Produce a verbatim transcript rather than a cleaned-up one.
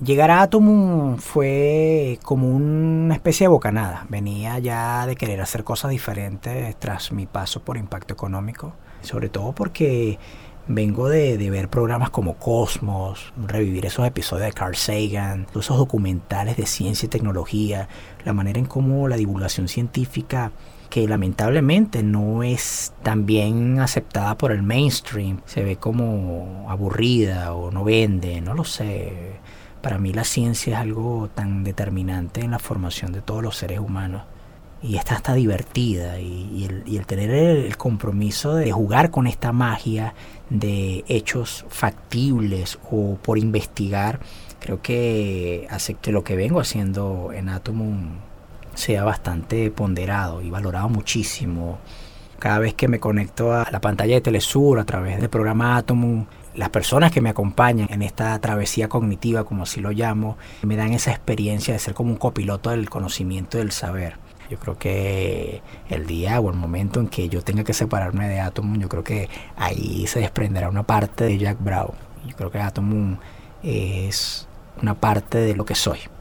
Llegar a Atomum fue como una especie de bocanada. Venía ya de querer hacer cosas diferentes tras mi paso por Impacto Económico. Sobre todo porque vengo de, de ver programas como Cosmos, revivir esos episodios de Carl Sagan, todos esos documentales de ciencia y tecnología, la manera en cómo la divulgación científica, que lamentablemente no es tan bien aceptada por el mainstream, se ve como aburrida o no vende, no lo sé. Para mí la ciencia es algo tan determinante en la formación de todos los seres humanos. Y esta está divertida y, y, el, y el tener el, el compromiso de jugar con esta magia de hechos factibles o por investigar, creo que hace que lo que vengo haciendo en Atomum sea bastante ponderado y valorado muchísimo. Cada vez que me conecto a la pantalla de Telesur a través del programa Atomum, las personas que me acompañan en esta travesía cognitiva, como así lo llamo, me dan esa experiencia de ser como un copiloto del conocimiento y del saber. Yo creo que el día o el momento en que yo tenga que separarme de Atomum, yo creo que ahí se desprenderá una parte de Jack Brown. Yo creo que Atomum es una parte de lo que soy.